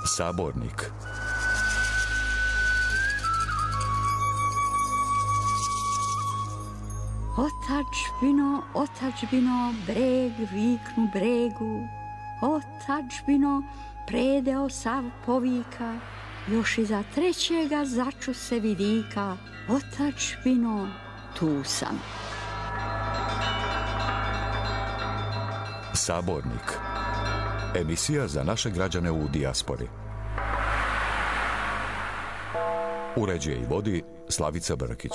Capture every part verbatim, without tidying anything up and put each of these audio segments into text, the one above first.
Sabornik. Otadžbino, otadžbino, breg viknu bregu, otadžbino, predeo sav povika, još iza trećega začu se vidika, otadžbino, tu sam. Sabornik. Emisija za naše građane u dijaspori. Uređuje i vodi Slavica Brkić.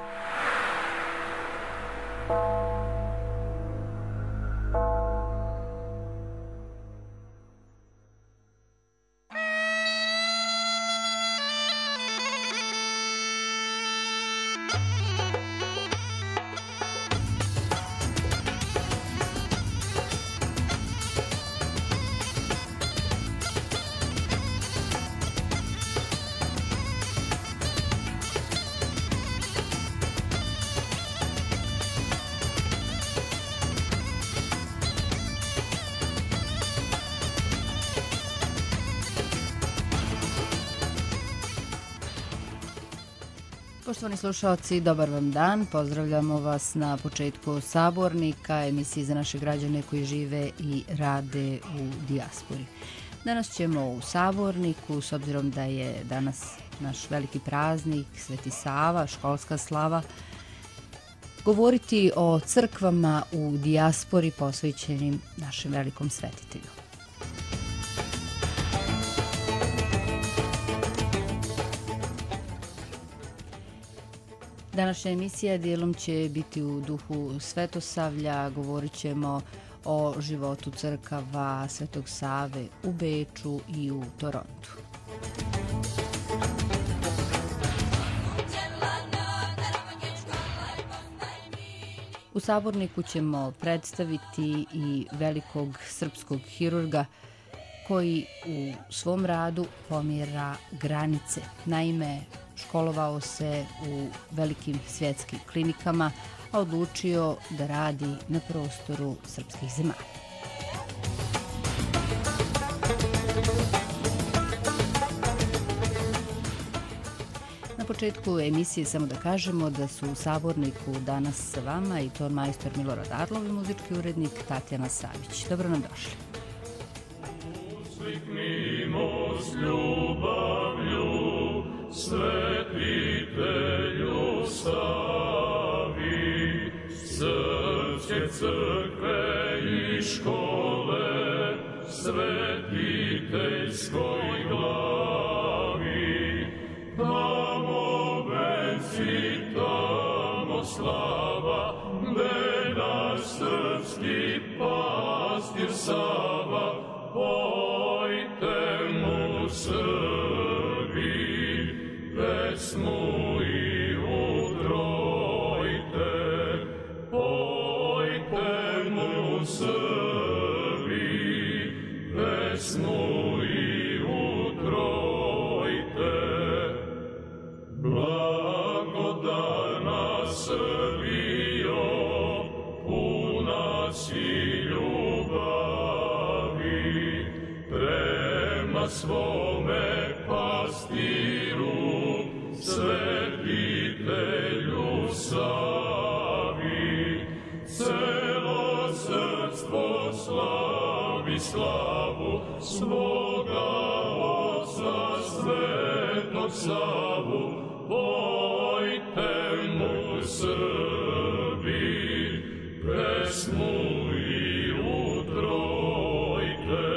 Poštovani slušalci, dobar vam dan. Pozdravljamo vas na početku Sabornika, emisiji za naše građane koji žive i rade u dijaspori. Danas ćemo u Saborniku, s obzirom da je danas naš veliki praznik, Sveti Sava, školska slava, govoriti o crkvama u dijaspori posvećenim našem velikom svetitelju. Današnja emisija dijelom će biti u duhu Svetosavlja. Govorit ćemo o životu crkava Svetog Save u Beču i u Torontu. U Saborniku ćemo predstaviti i velikog srpskog hirurga koji u svom radu pomjera granice. Naime, školovao se u velikim svjetskim klinikama, a odlučio da radi na prostoru srpskih zemalja. Na početku emisije samo da kažemo da su u Saborniku danas sa vama i ton majstor Milorad Arlov i muzički urednik Tatjana Savić. Dobro nam došli. Usliknimo s ljubavlju Svetitelju Savi, srpske crkve i škole, svetiteljskoj glavi. Tamo venci, tamo slava, gde naš srpski pastir Sava, pojte mu Srbi, pesmu i utrojte, pojte mu Srbi, pesmu i utrojte. Blagodana Srbijo, puna si ljubavi, prema svome pastiru, Svetitelju Savi. Celo srpstvo slavi slavu svoga Oca Svetog Savu, pojte mu Srbi, pesmu i utrojte,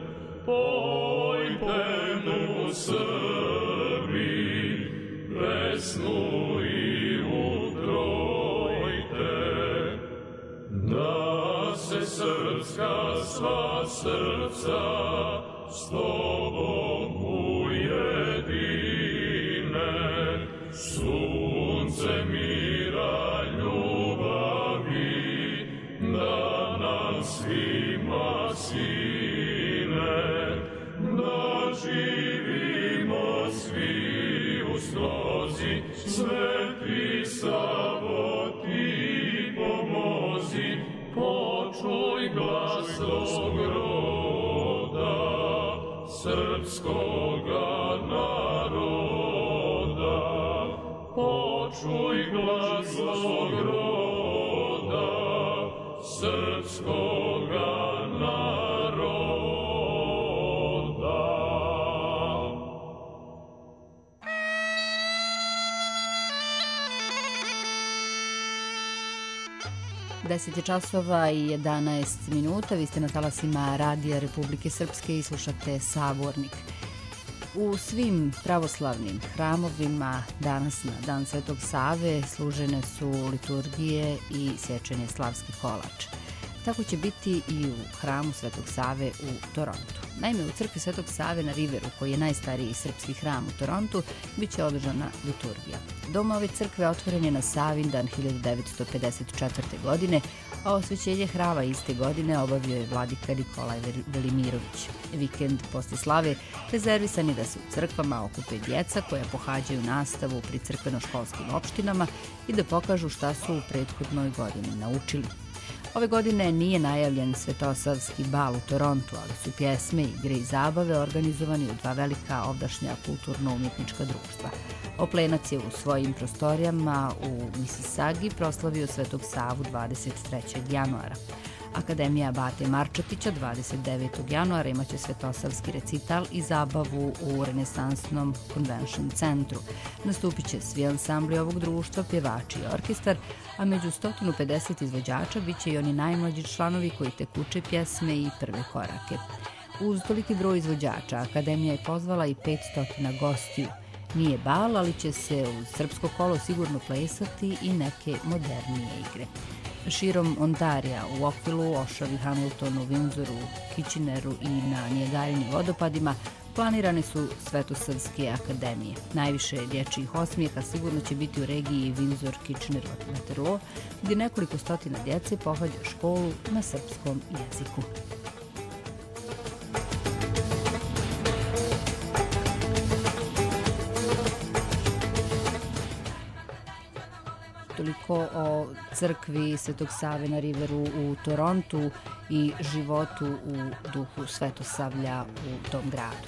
pojte mu Srbi, pesmu i utrojte. Da se srpska sva srca s tobom ujedine, sunce mira ljubavi, da nam svima sine, da živimo svi u slozi, Sveti Savo ti pomozi, počuj glas tog roda, srpskoga naroda, počuj glas svog roda, srpskoga naroda. deset je časova i jedanaest minuta, vi ste na talasima Radija Republike Srpske i slušate Sabornik. U svim pravoslavnim hramovima danas na Dan Svetog Save služene su liturgije i sječen je slavski kolač. Tako će biti i u hramu Svetog Save u Torontu. Naime, u crkvi Svetog Save na Riveru, koji je najstariji srpski hram u Torontu, bit će održana liturgija. Dom ove crkve otvoren je na Savindan hiljadu devetsto pedeset četvrte. godine, a osvećenje hrama iste godine obavio je vladika Nikolaj Velimirović. Vikend posle slave rezervisan je da se u crkvama okupe djeca koja pohađaju nastavu pri crkveno-školskim opštinama i da pokažu šta su u prethodnoj godini naučili. Ove godine nije najavljen svetosavski bal u Torontu, ali su pjesme, igre i zabave organizovani u dva velika ovdašnja kulturno-umjetnička društva. Oplenac je u svojim prostorijama u Misisagi proslavio Svetog Savu dvadeset trećeg januara. Akademija Bate Marčetića dvadeset devetog januara imaće svetosavski recital i zabavu u renesansnom Convention centru. Nastupit će svi ansambli ovog društva, pjevači i orkestar, a među sto pedeset izvođača bit će i oni najmlađi članovi koji tek uče pjesme i prve korake. Uz toliki broj izvođača, Akademija je pozvala i petsto gostiju. Nije bal, ali će se uz srpsko kolo sigurno plesati i neke modernije igre. Širom Ontarija, u Oakvillu, Oshavi, Hamiltonu, Windsoru, Kitcheneru i na Niagarini vodopadima planirane su svetosavske akademije. Najviše dječjih osmijeka sigurno će biti u regiji Windsor, Kitchener, Waterloo, gdje nekoliko stotina djece pohađa školu na srpskom jeziku. Toliko o crkvi Svetog Save na Riveru u Torontu i životu u duhu Svetosavlja u tom gradu.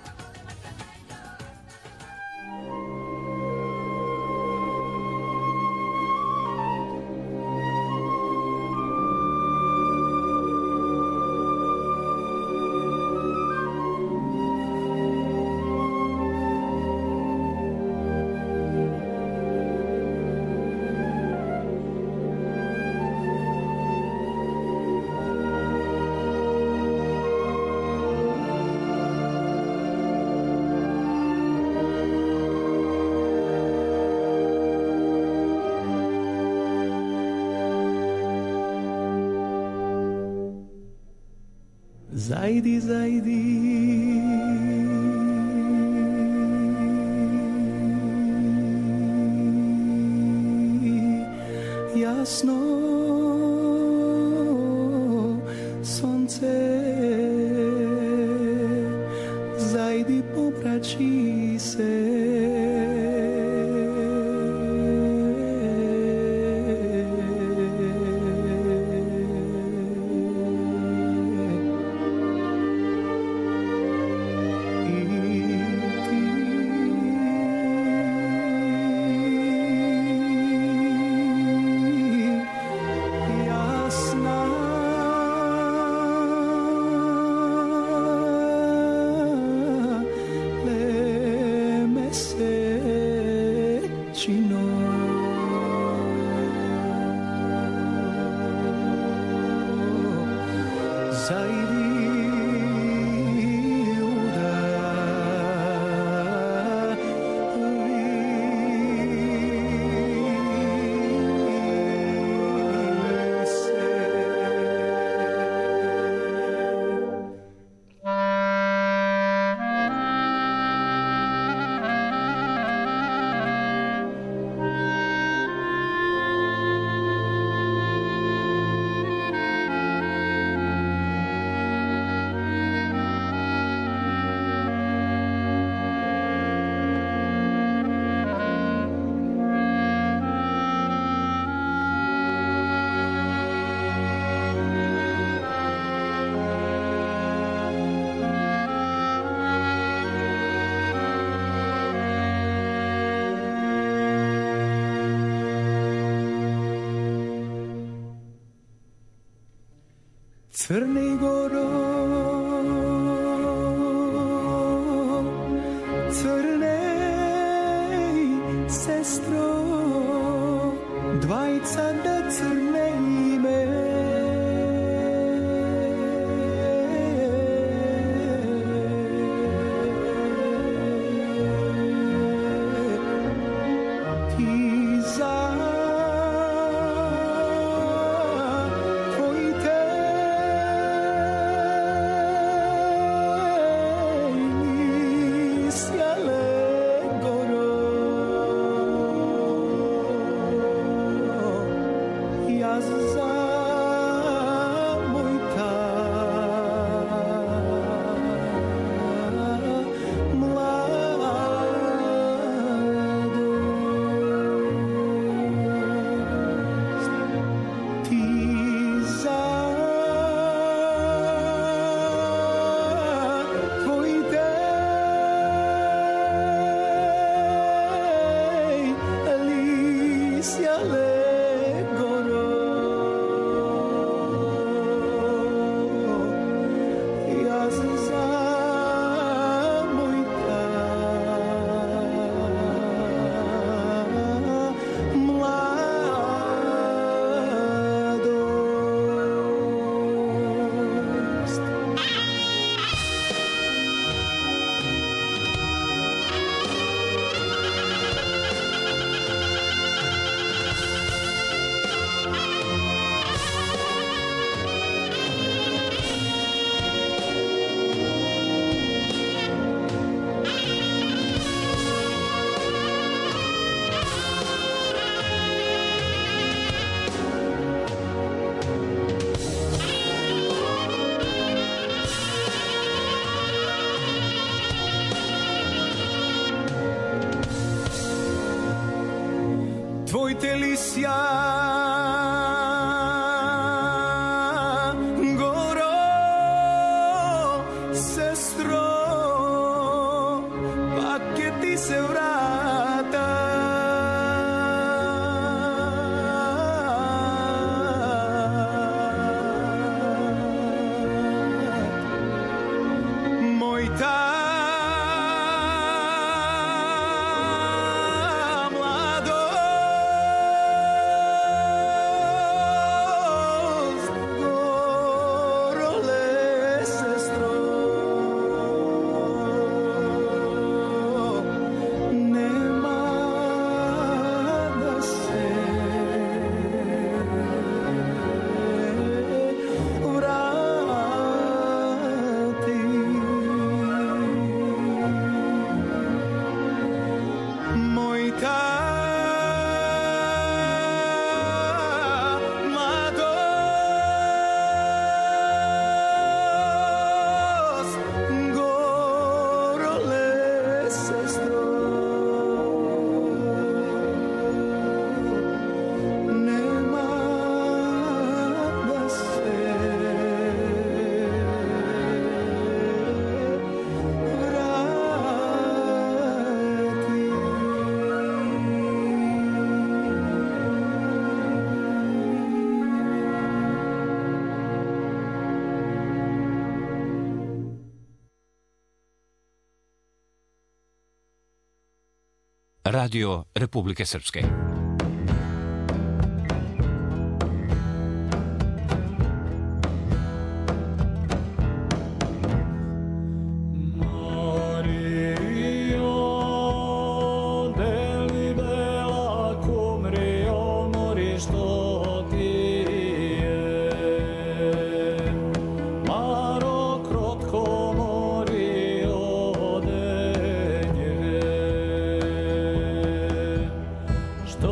Zajdi, zajdi, jasno sonce, zajdi, poprači se. Crni Goro, crnej sestro, dvajca da crne ime. Tvoj telisja Goro, sestro, pa che ti se vrata moj ta Radio Republike Srpske. Što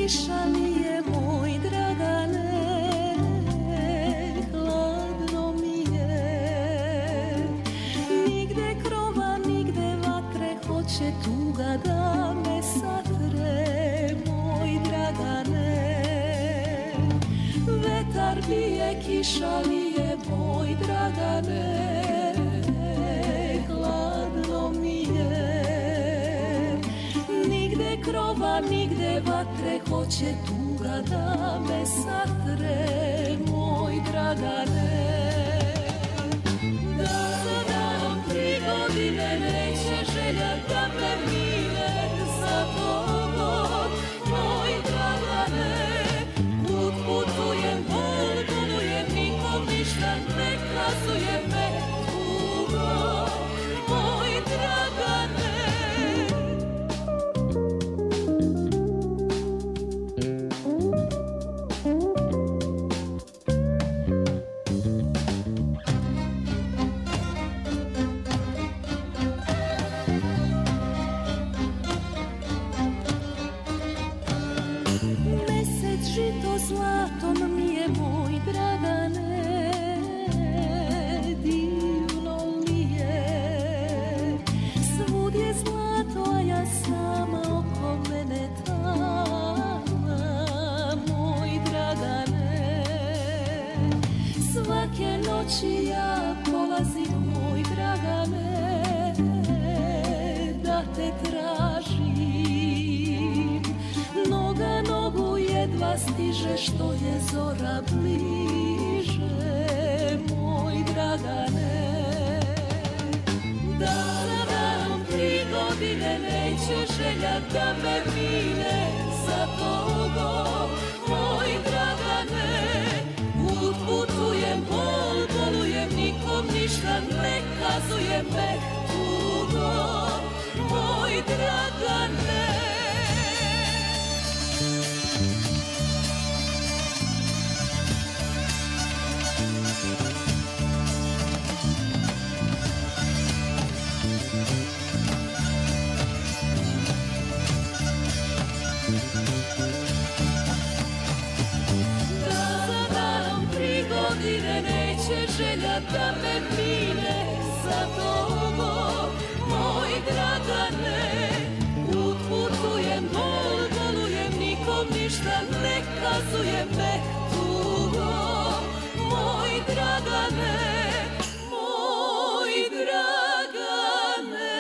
kiša lije, moj Dragane, hladno mi je. Nigde krova, nigde vatre, hoće tuga da me satre, moj Dragane. Vetar bije, kiša lije, moj Dragane, hladno mi je. Nigde krova, nigde vatre, hoće tuga da me satre, moj Dragane. Da za danom tri godine neće želja da me mine, za tobom, moj Dragane. Put putujem, bol bolujem, nikom ništa ne kazuje me tugo, moj Dragane. Žito zlatom mi je, moj Dragane, divno mi je. Svud je zlato, a ja sama oko mene tama, moj Dragane. Svake noći ja polazim, moj Dragane, da te tražim. Noga nogu jedva stiže, što je zora bliže, moj Dragane. Dana danom tri godine neće želja da me mine, za tobom, moj Dragane. Put putujem, bol bolujem, nikom ništa ne kazuje me tugo, moj Dragane. Godine neće želja da me mine, za tobom, moj Dragane. Put putujem, bol bolujem, nikom ništa ne kazuje me tugo, moj Dragane, moj Dragane.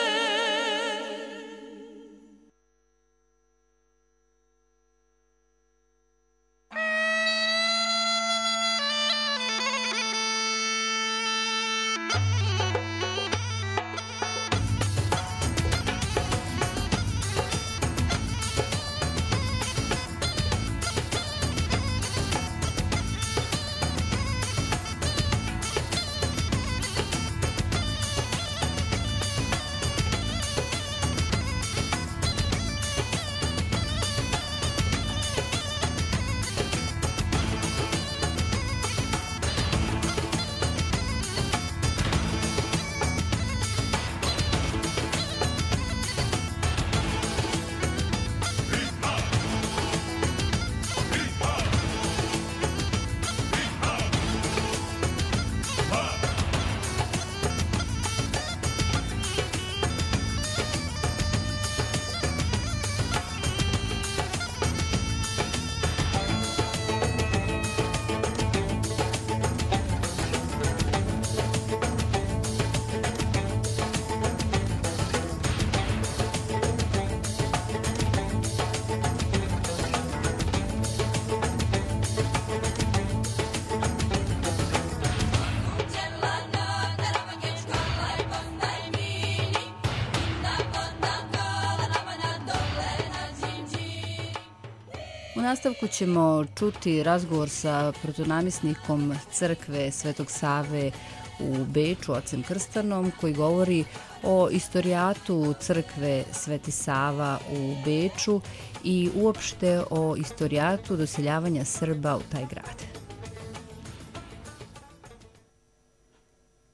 U nastavku ćemo čuti razgovor sa protonamisnikom crkve Svetog Save u Beču, ocem Krstanom, koji govori o istorijatu crkve Sveti Sava u Beču i uopšte o istorijatu doseljavanja Srba u taj grad.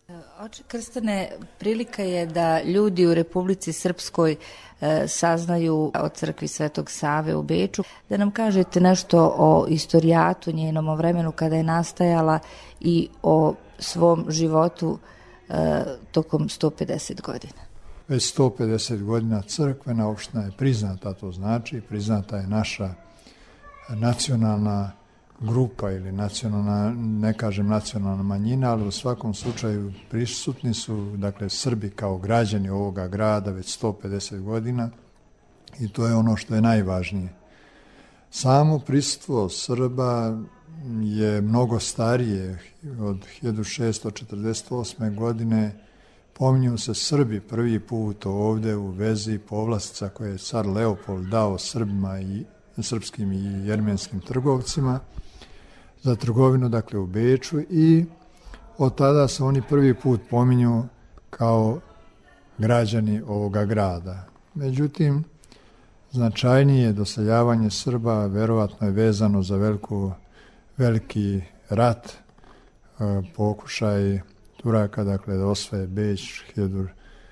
Oče Krstane, prilika je da ljudi u Republici Srpskoj e, saznaju o crkvi Svetog Save u Beču. Da nam kažete nešto o istorijatu, njenom, o vremenu kada je nastajala i o svom životu e, tokom sto pedeset godina. Već sto pedeset godina crkvena opština je priznata, to znači priznata je naša nacionalna grupa ili nacionalna, ne kažem nacionalna manjina, ali u svakom slučaju prisutni su, dakle, Srbi kao građani ovoga grada već sto pedeset godina i to je ono što je najvažnije. Samo prisustvo Srba je mnogo starije. Od hiljadu šessto četrdeset osme. godine pominju se Srbi prvi put ovde u vezi povlastica koje je car Leopold dao Srbima i srpskim i jermenskim trgovcima za trgovinu, dakle, u Beču, i od tada se oni prvi put pominju kao građani ovoga grada. Međutim, značajnije doseljavanje Srba verovatno je vezano za veliku, veliki rat, pokušaj Turaka, dakle, da osvoje Beč hiljadu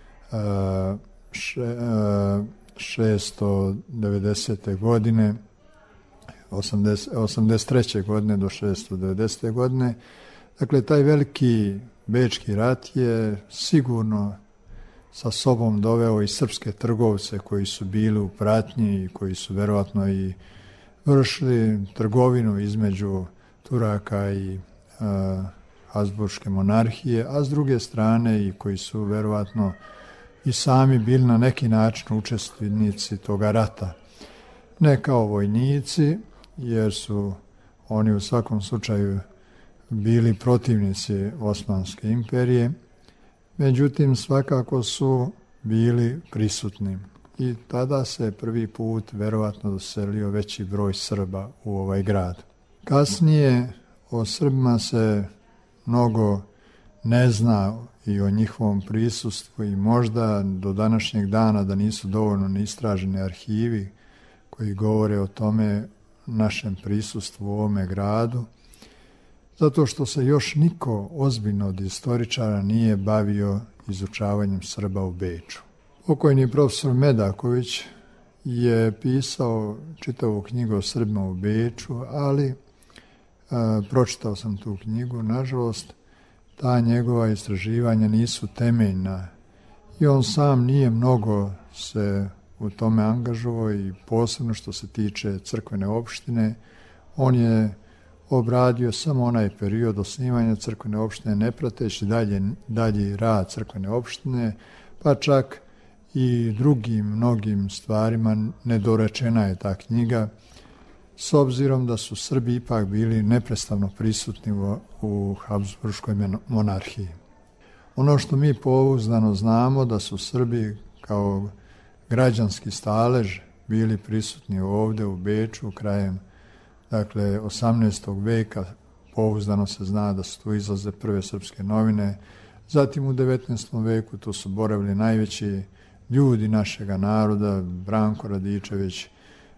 šeststo devedesete. godine, osamdeset treće. godine do šeststo devedesete. godine. Dakle, taj veliki Bečki rat je sigurno sa sobom doveo i srpske trgovce koji su bili u pratnji i koji su verovatno i vršili trgovinu između Turaka i uh, Habsburške monarhije, a s druge strane i koji su verovatno i sami bili na neki način učestvenici toga rata. Ne kao vojnici, jer su oni u svakom slučaju bili protivnici Osmanske imperije, međutim svakako su bili prisutni. I tada se prvi put verovatno doselio veći broj Srba u ovaj grad. Kasnije o Srbima se mnogo ne zna i o njihovom prisustvu i možda do današnjeg dana da nisu dovoljno ni istraženi arhivi koji govore o tome našem prisustvu u ovome gradu, zato što se još niko ozbiljno od istoričara nije bavio izučavanjem Srba u Beču. Pokojni profesor Medaković je pisao čitavu knjigu o Srbima u Beču, ali a, pročitao sam tu knjigu, nažalost, ta njegova istraživanja nisu temeljna i on sam nije mnogo se u tome angažovao i posebno što se tiče crkvene opštine, on je obradio samo onaj period osnivanja crkvene opštine, ne prateći dalje, dalji rad crkvene opštine, pa čak i drugim mnogim stvarima nedorečena je ta knjiga, s obzirom da su Srbi ipak bili neprestano prisutni u, u Habsburškoj monarhiji. Ono što mi pouzdano znamo da su Srbi kao građanski stalež bili prisutni ovde u Beču krajem, dakle, osamnaestog. veka, pouzdano se zna da su tu izlaze prve srpske novine, zatim u devetnaestom. veku tu su boravili najveći ljudi našega naroda, Branko Radičević,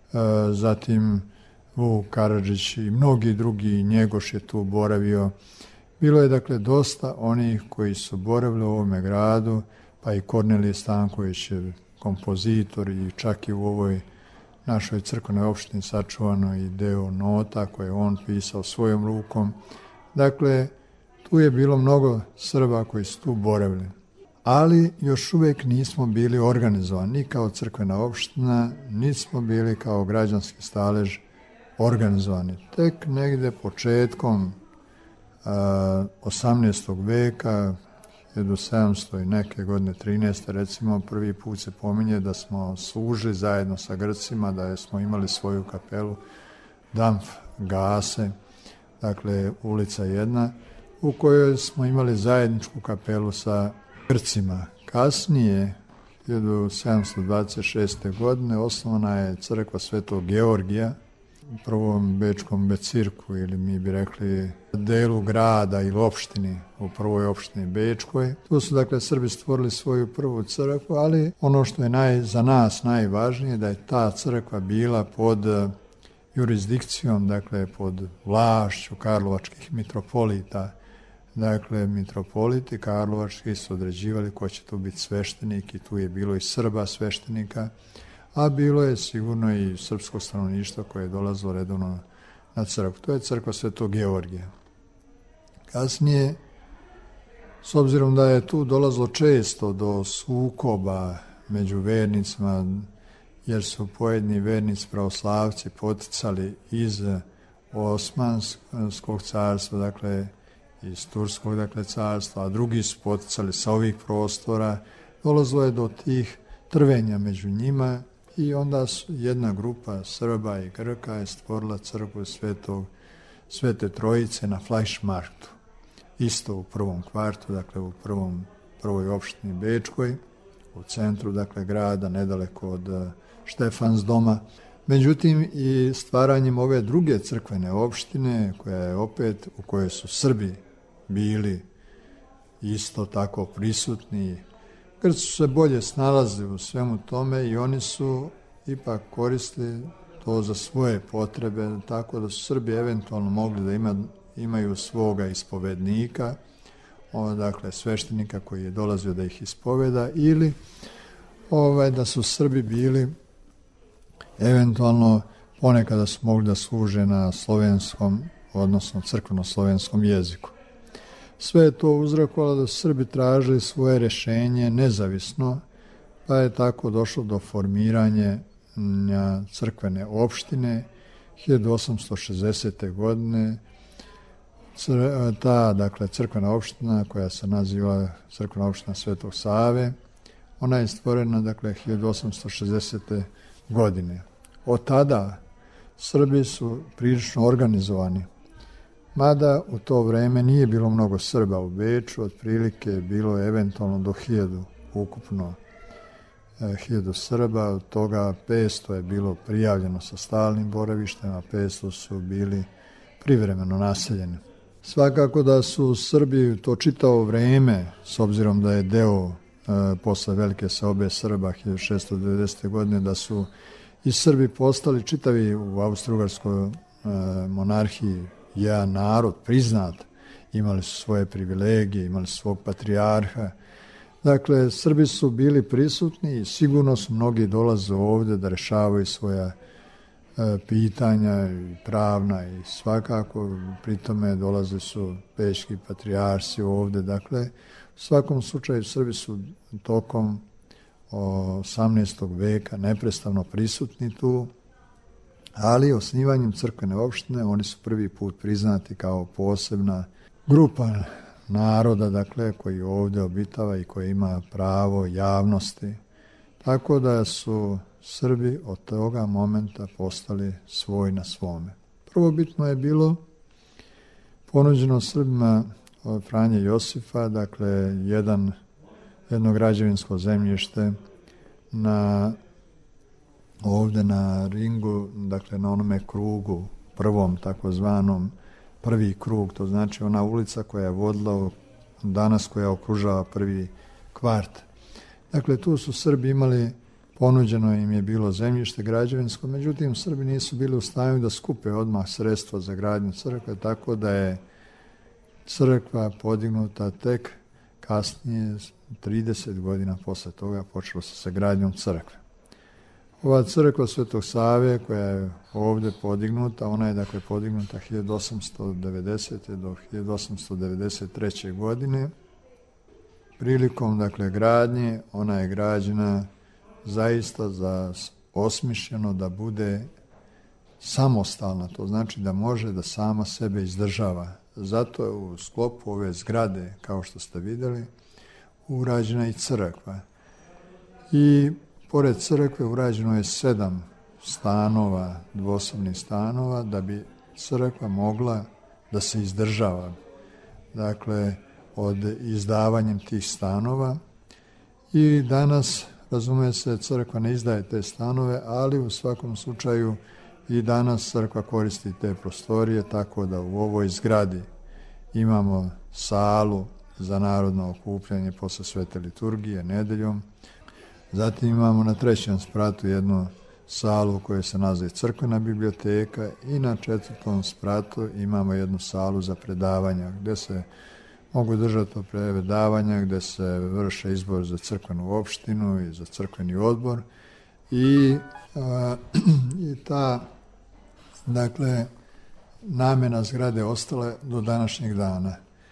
zatim Vuk Karadžić i mnogi drugi, Njegoš je tu boravio. Bilo je, dakle, dosta onih koji su boravili u ovome gradu, pa i Kornelije Stanković je kompozitor i čak i u ovoj našoj crkvenoj opštini sačuvano i deo nota koje on pisao svojom rukom. Dakle, tu je bilo mnogo Srba koji su tu boravili. Ali još uvek nismo bili organizovani ni kao crkvena opština, nismo bili kao građanski stalež organizovani. Tek negde početkom a, osamnaestog. veka, hiljadu sedamsto i neke godine, trinaeste. recimo, prvi put se pominje da smo služili zajedno sa Grcima, da smo imali svoju kapelu Damf Gase, dakle ulica jedna, u kojoj smo imali zajedničku kapelu sa Grcima. Kasnije, hiljadu sedamsto dvadeset šeste. godine, osnovana je crkva Svetog Georgija u prvom bečkom becirku, ili mi bi rekli delu grada ili opštini, u prvoj opštini Bečkoj. Tu su, dakle, Srbi stvorili svoju prvu crkvu, ali ono što je naj, za nas najvažnije da je ta crkva bila pod jurisdikcijom, dakle pod vlašću karlovačkih mitropolita, dakle, mitropoliti karlovački su određivali ko će tu biti sveštenik i tu je bilo i Srba sveštenika, a bilo je sigurno i srpsko stanovništvo koje je dolazilo redovno na crkvu. To je crkva Svetog Georgija. Kasnije, s obzirom da je tu dolazilo često do sukoba među vernicima, jer su pojedini vernici pravoslavci poticali iz Osmanskog carstva, dakle iz Turskog dakle, carstva, a drugi su poticali sa ovih prostora, dolazilo je do tih trvenja među njima i onda su jedna grupa Srba i Grka je stvorila crkvu Svetog, Svete Trojice na Fleischmarktu, isto u prvom kvartu, dakle u prvom, prvoj opštini Bečkoj, u centru dakle grada, nedaleko od Štefansdoma. Međutim, i stvaranjem ove druge crkvene opštine, koja je opet, u kojoj su Srbi bili isto tako prisutni, Grci su se bolje snalazili u svemu tome i oni su ipak koristili to za svoje potrebe, tako da su Srbi eventualno mogli da ima, imaju svoga ispovednika, dakle sveštenika koji je dolazio da ih ispoveda, ili ovaj, da su Srbi bili eventualno ponekada su mogli da služe na slovenskom, odnosno crkveno-slovenskom jeziku. Sve je to uzrokovalo da su Srbi tražili svoje rješenje nezavisno, pa je tako došlo do formiranja crkvene opštine hiljadu osamsto šezdesete. godine. Ta, dakle, crkvena opština koja se naziva crkvena opština Svetog Save, ona je stvorena, dakle, hiljadu osamsto šezdesete. godine. Od tada Srbi su prilično organizovani, mada u to vreme nije bilo mnogo Srba u Beču, otprilike je bilo eventualno do hiljadu, ukupno eh, hiljadu Srba, od toga petsto je bilo prijavljeno sa stalnim boravištem, a petsto su bili privremeno naseljeni. Svakako da su Srbi to čitavo vreme, s obzirom da je deo posle velike seobe Srba hiljadu šessto devedesete. godine, da su i Srbi postali čitavi u Austro-Ugarskoj monarhiji jedan narod priznat, imali su svoje privilegije, imali su svog patrijarha. Dakle, Srbi su bili prisutni i sigurno su mnogi dolaze ovde da rešavaju svoja pitanja i pravna i svakako pri tome dolaze su peški patrijarsi ovde, dakle u svakom slučaju Srbi su tokom osamnaestog veka neprestano prisutni tu, ali osnivanjem crkvene opštine oni su prvi put priznati kao posebna grupa naroda, dakle, koji ovdje obitava i koji ima pravo javnosti. Tako da su Srbi od toga momenta postali svoj na svome. Prvobitno je bilo ponuđeno Srbima od Franje Josifa, dakle, jedan, jedno građevinsko zemljište na, ovdje na ringu, dakle, na onome krugu, prvom takozvanom prvi krug, to znači ona ulica koja je vodila danas, koja okružava prvi kvart. Dakle, tu su Srbi imali, ponuđeno im je bilo zemljište građevinsko, međutim, Srbi nisu bili u stanju da skupe odmah sredstva za gradnju crkve, tako da je crkva podignuta tek kasnije, trideset godina posle toga, počelo se sa gradnjom crkve. Ova crkva Svetog Save koja je ovdje podignuta, ona je dakle podignuta hiljadu osamsto devedesete. do hiljadu osamsto devedeset treće. godine. Prilikom dakle gradnje ona je građena zaista za osmišljeno da bude samostalna, to znači da može da sama sebe izdržava. Zato je u sklopu ove zgrade, kao što ste vidjeli, urađena i crkva. I pored crkve urađeno je sedam stanova, dvosobnih stanova, da bi crkva mogla da se izdržava. Dakle, od izdavanjem tih stanova. I danas, razume se, crkva ne izdaje te stanove, ali u svakom slučaju i danas crkva koristi te prostorije, tako da u ovoj zgradi imamo salu za narodno okupljanje posle svete liturgije nedeljom. Zatim imamo na trećem spratu jednu salu u kojoj se nalazi crkvena biblioteka i na četvrtom spratu imamo jednu salu za predavanja gdje se mogu držati po predavanja gde se vrše izbor za crkvenu opštinu i za crkveni odbor i, a, i ta, dakle, namena zgrade ostale do današnjeg dana.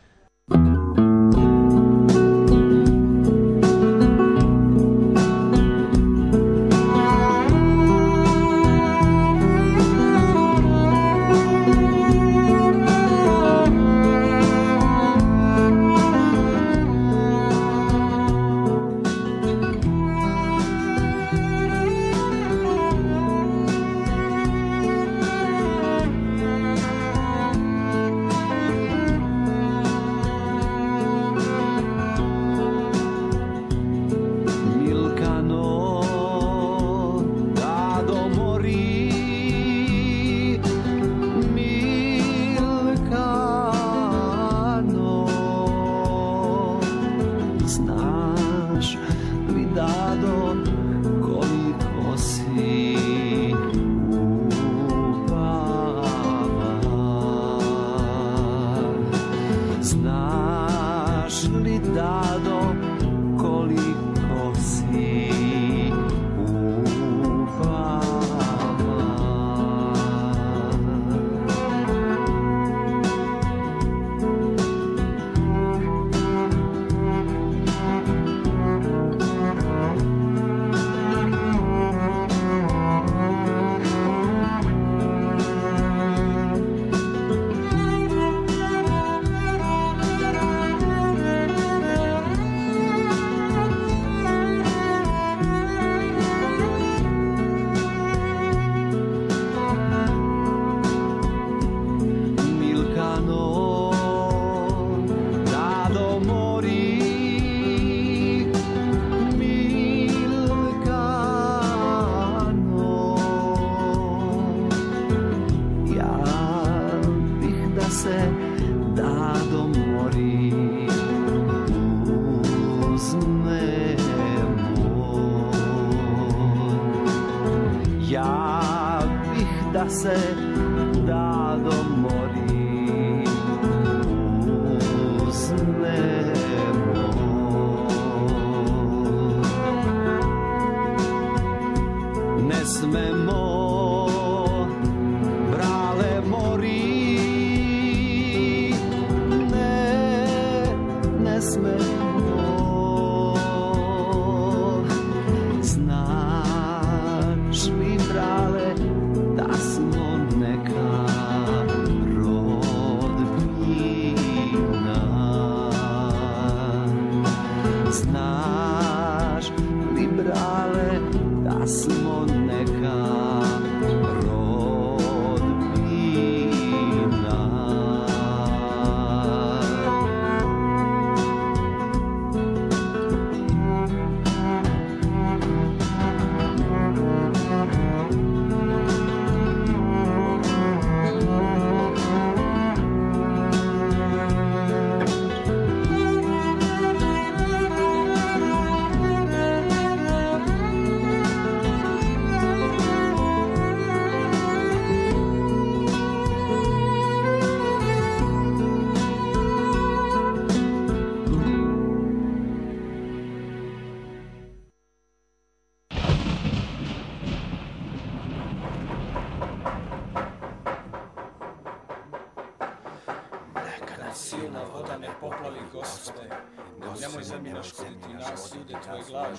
silna voda ne poplavi, Gospode, nemoj za mi naškoditi nas, ljude tvoj glas.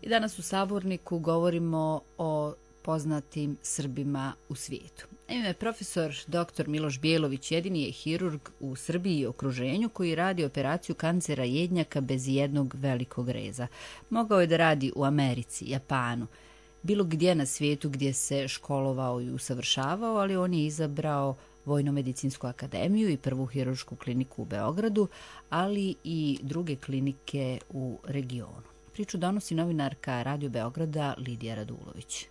I danas u Saborniku govorimo o poznatim Srbima u svijetu. Naime, profesor doktor Miloš Bjelović jedini je hirurg u Srbiji i okruženju koji radi operaciju kancera jednjaka bez jednog velikog reza. Mogao je da radi u Americi, Japanu, bilo gdje na svijetu gdje se školovao i usavršavao, ali on je izabrao Vojno-medicinsku akademiju i prvu hiruršku kliniku u Beogradu, ali i druge klinike u regionu. Priču donosi novinarka Radio Beograda Lidija Radulović.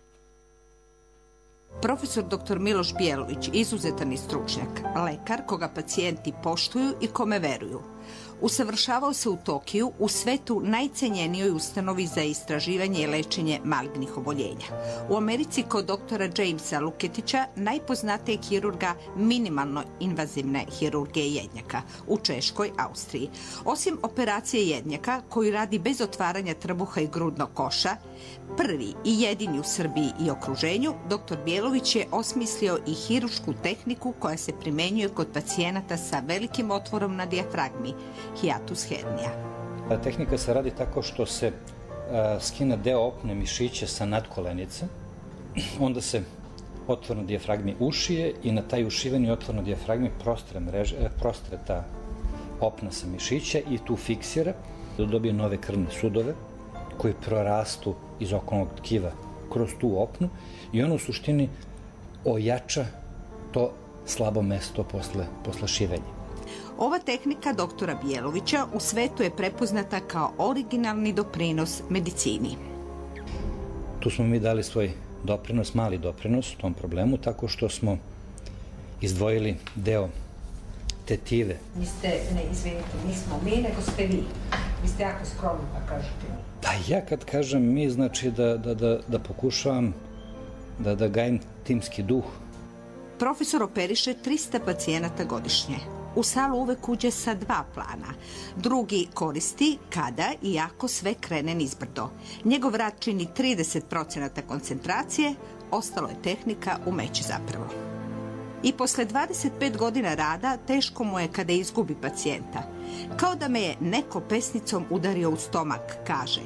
Profesor doktor Miloš Bjelović izuzetan je stručnjak, lekar koga pacijenti poštuju i kome veruju. Usavršavao se u Tokiju u svetu najcenjenijoj ustanovi za istraživanje i lečenje malignih oboljenja. U Americi kod doktora Jamesa Luketića, najpoznatijeg hirurga minimalno invazivne hirurgije jednjaka u Češkoj, Austriji. Osim operacije jednjaka koju radi bez otvaranja trbuha i grudnog koša, prvi i jedini u Srbiji i okruženju, doktor Bjelović je osmislio i hirušku tehniku koja se primenjuje kod pacijenata sa velikim otvorom na dijafragmi, hiatus hernija. Tehnika se radi tako što se uh, skine deo opne mišića sa nadkolenice, onda se otvor na dijafragmi ušije i na taj ušiveni otvor na dijafragmi prostre, mreže, prostre ta opna sa mišića i tu fiksira da dobije nove krvne sudove koji prorastu iz okolnog tkiva kroz tu opnu i ono u suštini ojača to slabo mesto posle, posle šivenja. Ova tehnika doktora Bjelovića u svetu je prepoznata kao originalni doprinos medicini. Tu smo mi dali svoj doprinos, mali doprinos tom problemu, tako što smo izdvojili deo tetive. Vi ste, ne, izvinite, nismo mi, nego ste vi. Vi ste jako skromni, pa kažete mi. Pa ja kad kažem mi, znači da, da, da, da pokušavam da, da gajim timski duh. Profesor operiše trista pacijenata godišnje. U salu uvek uđe sa dva plana. Drugi koristi kada i ako sve krene nizbrdo. Njegov rad čini trideset procenata koncentracije, ostalo je tehnika umeće zapravo. I posle dvadeset pet godina rada teško mu je kada izgubi pacijenta. Kao da me je neko pesnicom udario u stomak, kaže.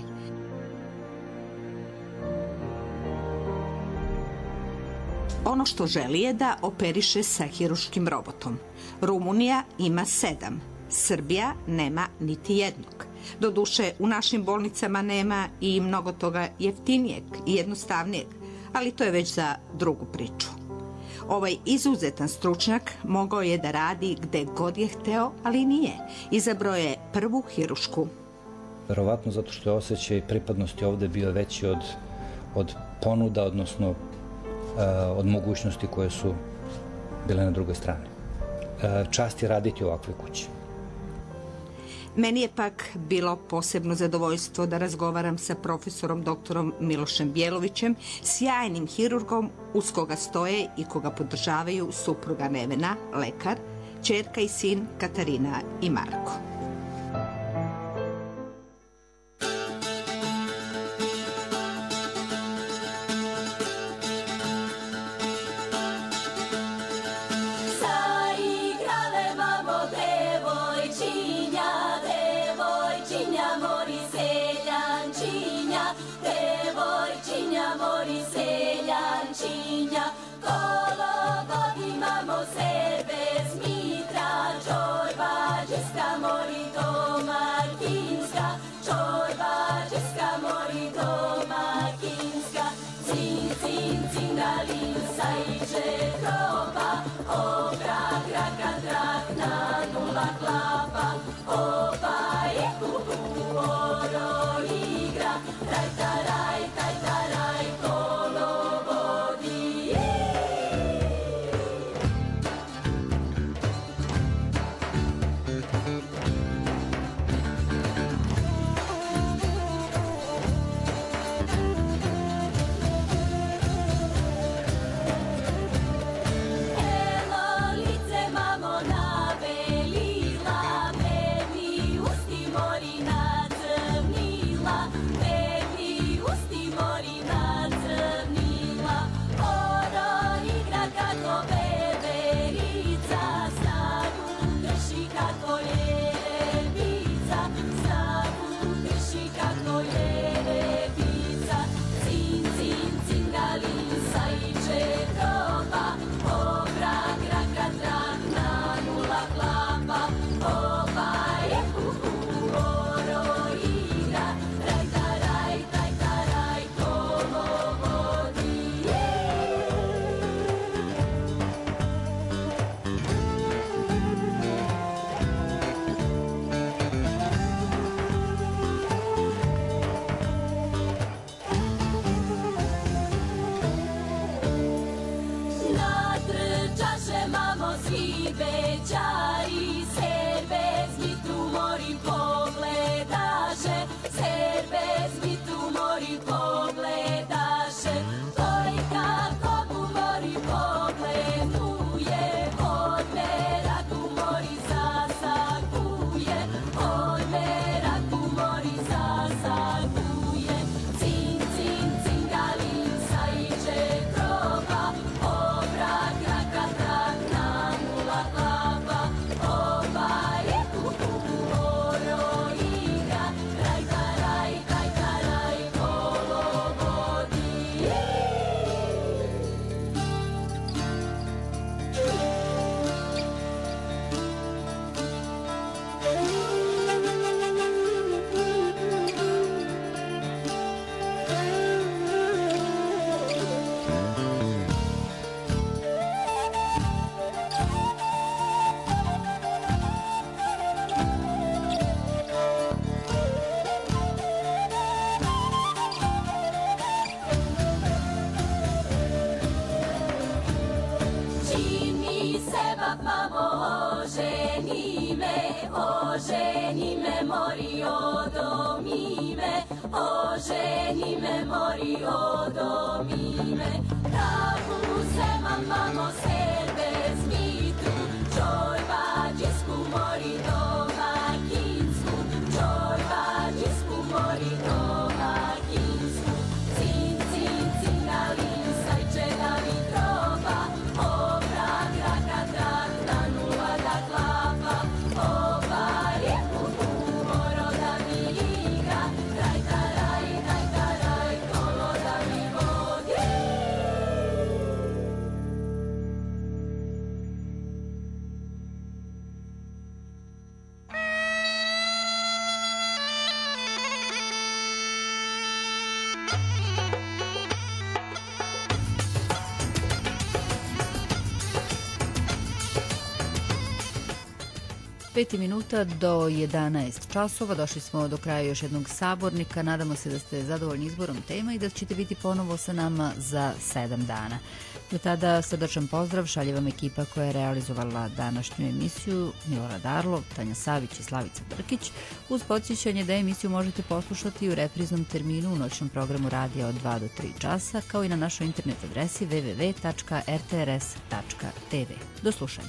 Ono što želi je da operiše sa hiruškim robotom. Rumunija ima sedam, Srbija nema niti jednog. Doduše, u našim bolnicama nema i mnogo toga jeftinijeg i jednostavnijeg, ali to je već za drugu priču. Ovaj izuzetan stručnjak mogao je da radi gde god je hteo, ali nije. Izabrao je prvu hirušku. Verovatno zato što je osjećaj pripadnosti ovde bio veći od, od ponuda, odnosno uh, od mogućnosti koje su bile na drugoj strani. Uh, čast je raditi u ovakvoj kući. Meni je pak bilo posebno zadovoljstvo da razgovaram sa profesorom doktorom Milošem Bjelovićem, sjajnim hirurgom uz koga stoje i koga podržavaju supruga Nevena, lekar, ćerka i sin Katarina i Marko. Evo lice mamo nabelila, o ženi me mori odo mime, o ženi me mori odo mime. Pravu se mamamo se bez mitu, čoj bađisku mori domakinsku, čoj bađisku mori domakinsku. Cin, cin, cingalin, sajče da mi troba, o brak, raka, trak, na nula da klapa, o barje kuku, moro da mi igra, raj, taraj, raj, taraj, kolo da mi vodi. Peti minuta do jedanaest časova. Došli smo do kraja još jednog sabornika. Nadamo se da ste zadovoljni izborom tema i da ćete biti ponovo sa nama za sedam dana. Do tada srdačan pozdrav šalje vam ekipa koja je realizovala današnju emisiju: Milorad Arlov, Tanja Savić i Slavica Brkić, uz podsjećanje da emisiju možete poslušati u repriznom terminu u noćnom programu radija od dva do tri časa, kao i na našoj internet adresi w w w tačka r t r s tačka t v. Do slušanja.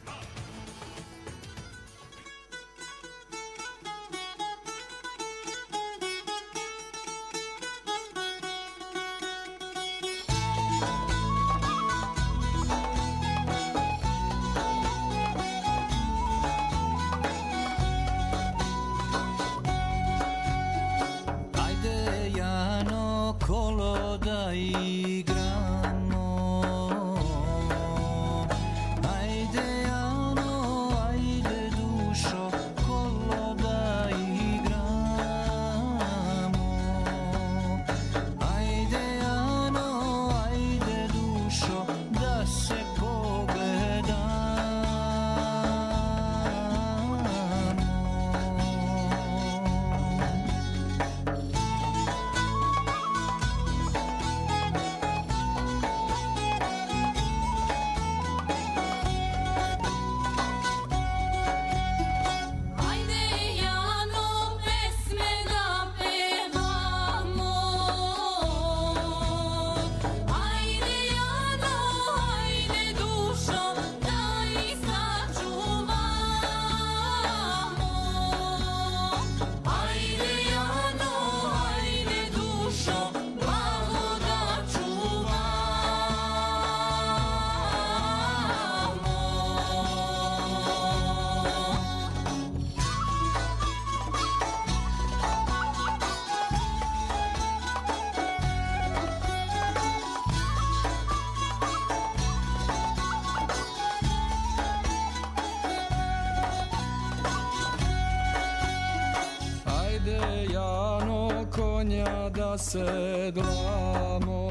Sedlamo,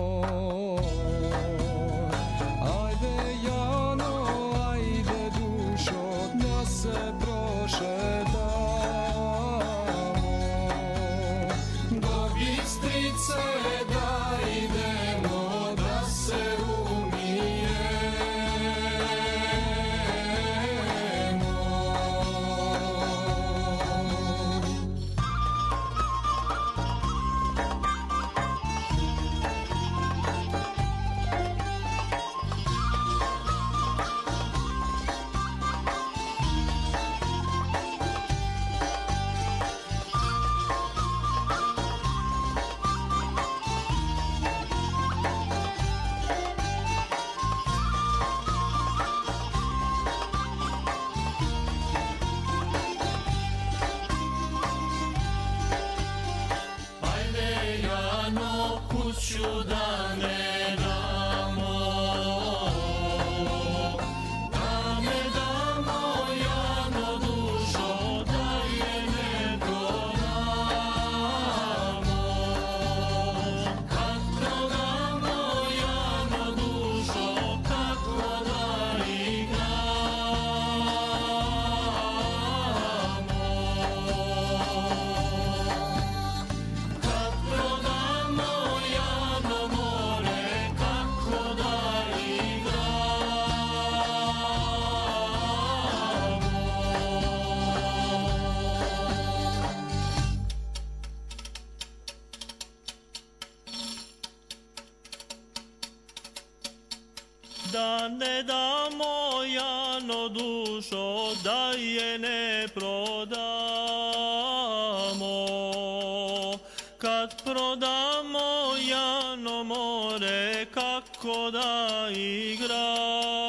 ajde Jano, ajde dušo, da se prošetamo, do Bistrice da idemo, da se umijemo. Kuću da ne damo, da ne damo Jano dušo, da je ne prodamo. Kad prodamo Jano dušo, kako da igramo. Kad prodamo Jano da ne damo Jano dušo, da je ne prodamo. Kad prodamo Jano more, kako da igramo.